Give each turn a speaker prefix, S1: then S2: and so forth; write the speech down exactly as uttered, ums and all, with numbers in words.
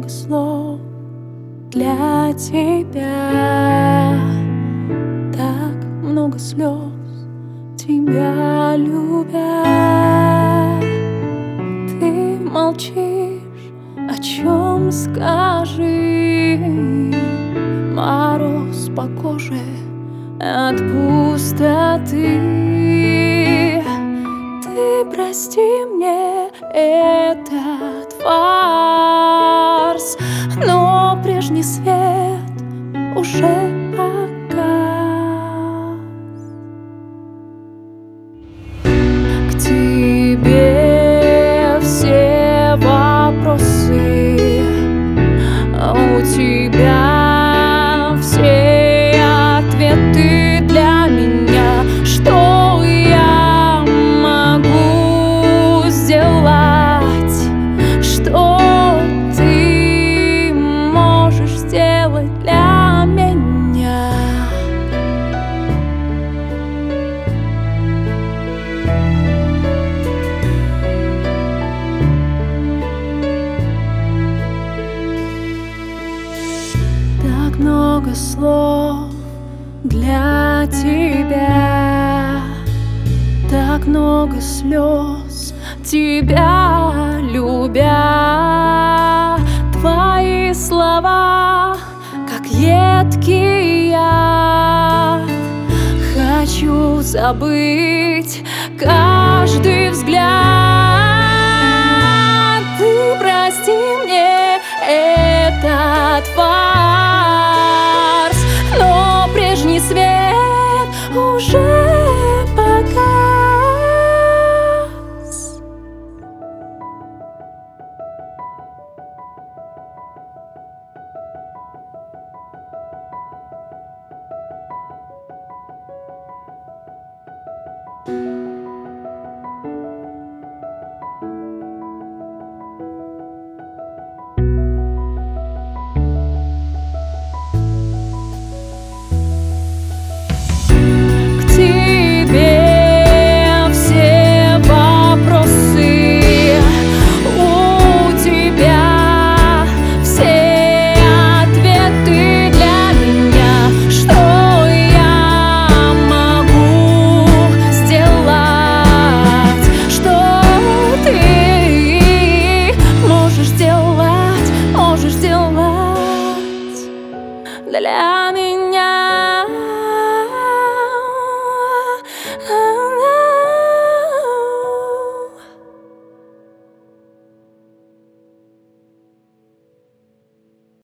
S1: много слов для тебя, так много слез, тебя любя. Ты молчишь, о чем скажи? Мороз по коже от пустоты. Ты прости мне этот фарс, но прежний свет уже погас. К тебе все вопросы, у тебя все ответы для меня. Что я могу сделать? Что ты можешь сделать для меня? Так много слов для тебя, так много слез, тебя любя. Твои слова, как едкий яд. Хочу забыть каждый взгляд. Ты прости мне этот фарс, но прежний свет уже погас. Для